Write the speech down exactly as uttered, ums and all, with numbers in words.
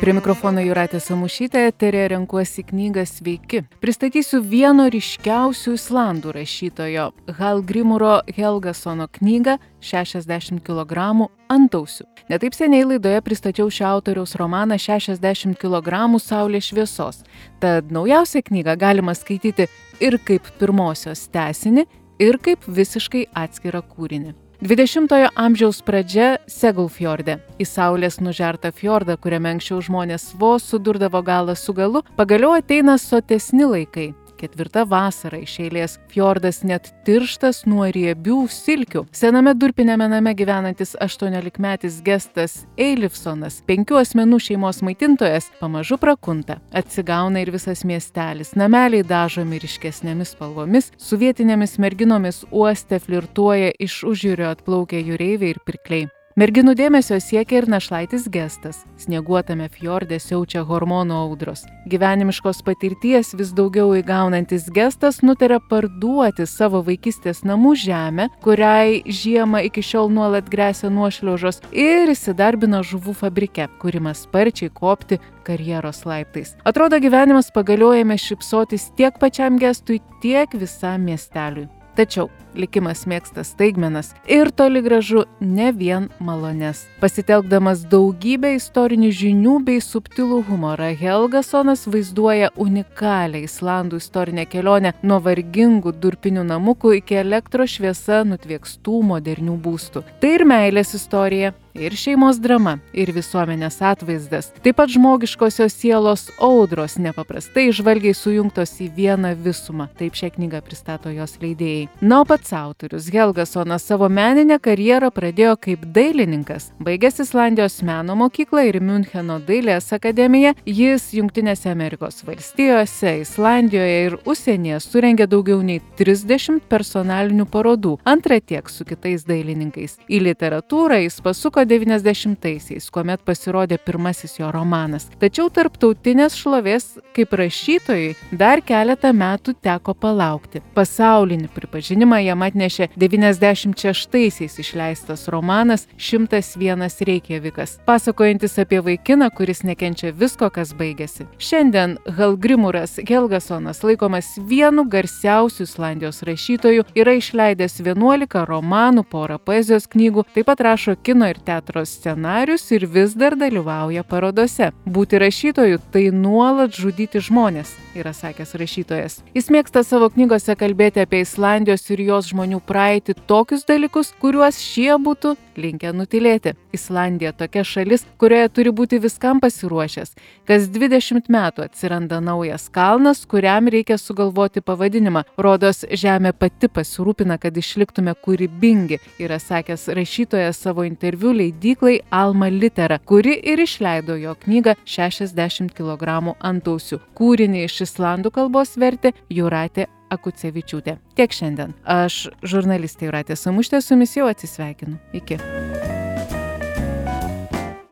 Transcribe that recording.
Prie mikrofono Jūratė Samušytė, eteryje renkuosi knygą Sveiki. Pristatysiu vieno ryškiausių islandų rašytojo Hallgrímuro Helgasono knygą šešiasdešimt kilogramų antausių. Netaip seniai laidoje pristačiau šio autoriaus romaną šešiasdešimt kilogramų saulės šviesos. Tad naujausią knygą galima skaityti ir kaip pirmosios tęsinį, ir kaip visiškai atskirą kūrinį. dvidešimtojo amžiaus pradžia Segelfjorde. Į saulės nužertą fjordą, kuriame anksčiau žmonės vos sudurdavo galą su galu, pagaliau ateina sotesni laikai. Ketvirta vasara iš eilės, fjordas net tirštas nuo riebių silkių. Sename durpinėme name gyvenantis aštuoniolikmetis Gestas Eilifsonas, penkių asmenų šeimos maitintojas, pamažu prakunta. Atsigauna ir visas miestelis. Nameliai dažomi ryškesnėmis spalvomis, su vietinėmis merginomis uoste flirtuoja iš užjūrio atplaukę jūreiviai ir pirkliai. Merginų dėmesio siekia ir našlaitis Gestas. Snieguotame fjorde siaučia hormonų audros. Gyvenimiškos patirties vis daugiau įgaunantis Gestas nutarė parduoti savo vaikystės namų žemę, kuriai žiemą iki šiol nuolat gresia nuošliaužos, ir įsidarbino žuvų fabrike, kur ima sparčiai kopti karjeros laiptais. Atrodo, gyvenimas pagaliau ėmė šypsotis tiek pačiam Gestui, tiek visam miesteliui. Tačiau likimas mėgsta staigmenas ir toli gražu ne vien malones. Pasitelkdamas daugybę istorinių žinių bei subtilų humorą, Helgasonas vaizduoja unikalią islandų istorinę kelionę nuo vargingų durpinių namukų iki elektros šviesa nutviekstų modernių būstų. Tai ir meilės istorija, ir šeimos drama, ir visuomenės atvaizdas. Taip pat žmogiškosios sielos audros nepaprastai žvalgiai sujungtos į vieną visumą. Taip šią knygą pristato jos leidėjai. Na, o pats autorius Helgasonas savo meninę karjerą pradėjo kaip dailininkas. Baigęs Islandijos meno mokyklą ir Miuncheno dailės akademiją, jis Jungtinėse Amerikos valstijose, Islandijoje ir užsienyje surengė daugiau nei trisdešimt personalinių parodų, antra tiek su kitais dailininkais. Į literatūrą jis pasuko devyniasdešimtaisiais, kuomet pasirodė pirmasis jo romanas. Tačiau tarptautinės šlovės kaip rašytojui dar keletą metų teko palaukti. Pasaulinį pripažinimą jam atnešė devyniasdešimt šeštaisiais išleistas romanas Šimtas vienas Reikjavikas, pasakojantis apie vaikiną, kuris nekenčia visko, kas baigėsi. Šiandien Hallgrímuras Helgasonas laikomas vienu garsiausių Islandijos rašytojų, yra išleidęs vienuolika romanų, porą poezijos knygų, taip pat rašo kino ir teatro scenarius ir vis dar dalyvauja parodose. Būti rašytoju - tai nuolat žudyti žmonės, yra sakęs rašytojas. Jis mėgsta savo knygose kalbėti apie Islandijos ir jos žmonių praeitį, tokius dalykus, kuriuos šie būtų linkę nutilėti. Islandija tokia šalis, kurioje turi būti viskam pasiruošęs. Kas dvidešimt metų atsiranda naujas kalnas, kuriam reikia sugalvoti pavadinimą. Rodos, žemė pati pasirūpina, kad išliktume kūrybingi, yra sakęs rašytojas savo interviu leidyklai Alma Litera, kuri ir išleido jo knygą šešiasdešimt kilogramų antausių. Kūrinį iš islandų kalbos vertė Jūratė Akucevičiūtė. Tiek šiandien. Aš, žurnalistė Jūratė Samušytė, su jumis jau atsisveikinu. Iki.